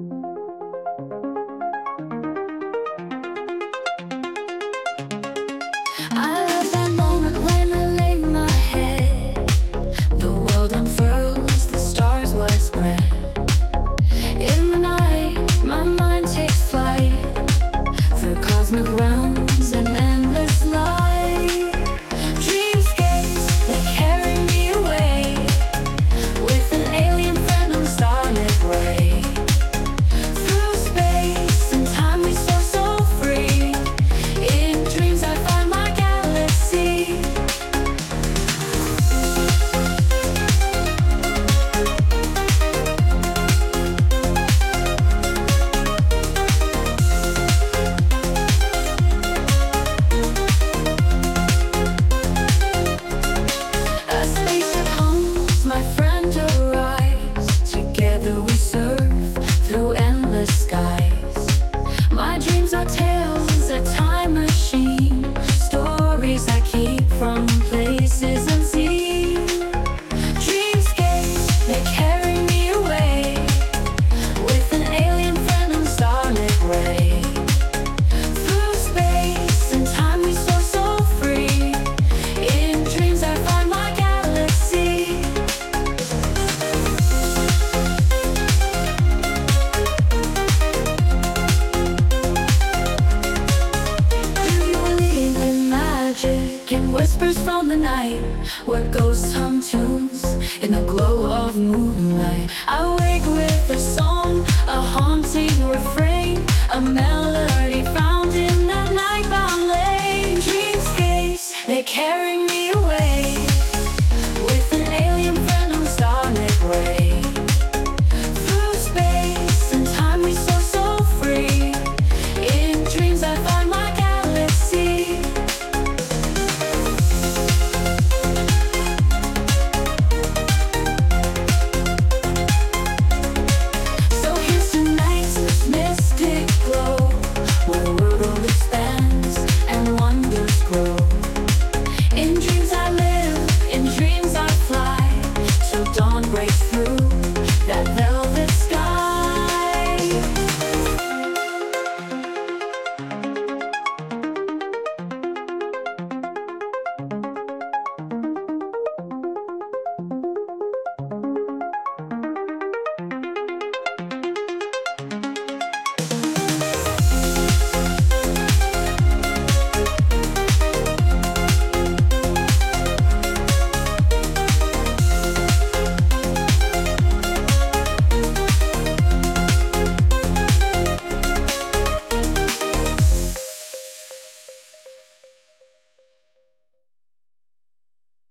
I love that moment when I lay my head. The world unfurls, the stars widespread. In the night, my mind takes flight through cosmic realms and endless light. Dreamscapes, they carry me away with an alien friend on the starlit ray. Through space and time we soar so free. In dreams I find my galaxy. A spaceship hums, my friend arrives. Together we surf through endless skies. My dreams are tales, a time machine. Stories I keep from places unseen. Dreamscapes, they carry me away with an alien friend on the starlit ray. Through space and time we soar so free. In dreams I find my galaxy. Do you believe in magic and whispers from the night, where ghosts hum tunes in the glow of moonlight? I wake with the song